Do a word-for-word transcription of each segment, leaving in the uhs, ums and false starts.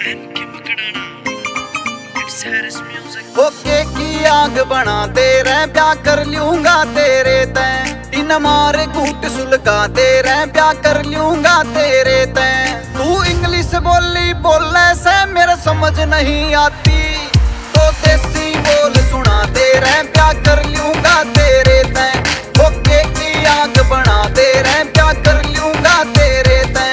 Okay की आग बनाते रह प्या कर लूंगा तेरे तैं इन मार घूट सुलगाते रह प्या कर लूंगा तेरे तैं। तू इंग्लिश बोली बोले से मेरे समझ नहीं आती तो देसी बोल सुनाते रह प्या कर लूंगा तेरे तैं। ओके की आग बनाते रह प्या कर लूंगा तेरे तैं।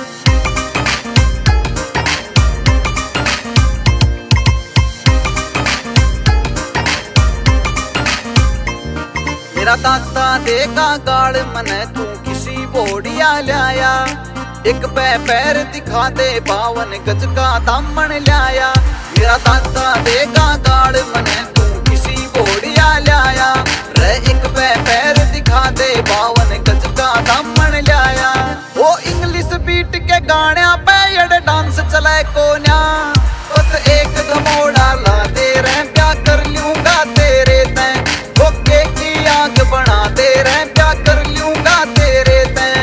मेरा दाता देगा गाड़ मने तू किसी बोड़िया लाया एक पै पैर दिखा दे बावन गज का दामन लाया। मेरा दाता देगा गाड़ मने तू किसी बोड़िया लाया रे एक पै पैर दिखा दे बावन गज का दामन लाया। वो इंग्लिश बीट के गाने पे यड़ डांस चले कोन्या बस एक धमोड़ा ला दे रह प्या कर लूंगा तेरे तैं। ओके की आग बनाते रह प्या कर लूंगा तेरे तैं।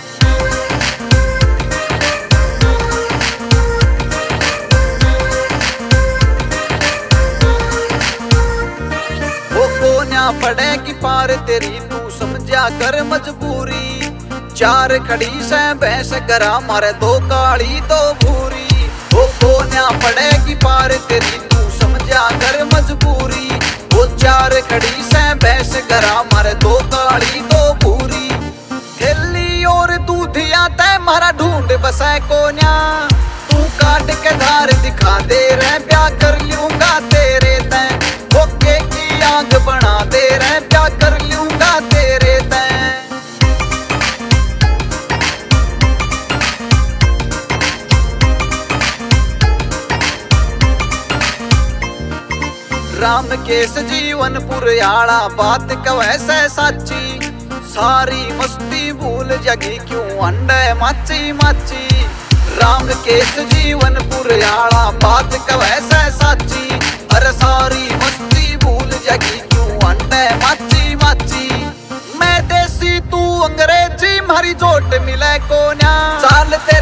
वो कोन्या पड़ेगी पार तेरी तू समझा कर मजबूरी चार खड़ी से भैंस करा मारे दो काली दो भूरी। वो कोन्या पड़ेगी पार तेरी तू समझा कर मजबूरी वो चार खड़ी से भैंस करा मारे दो काली दो भूरी। थैली और दूधिया तय मारा ढूंढ बसे कोन्या तू काट के धार दिखा दे रह प्या कर लूंगा तेरे तैं। ओके की आग बना दे रह प्या कर लूंगा तेरे तैं। राम केस जीवन पुरयाड़ा बात कवै से साची सारी मस्ती भूल जगी क्यों अंडे माची माची। राम केस जीवन पुरयाड़ा बात कवै से साची अरे सारी मस्ती भूल जगी क्यों अंडे माची माची। मैं देसी तू अंग्रेजी मारी जोट मिले कोन्या चाल तेरे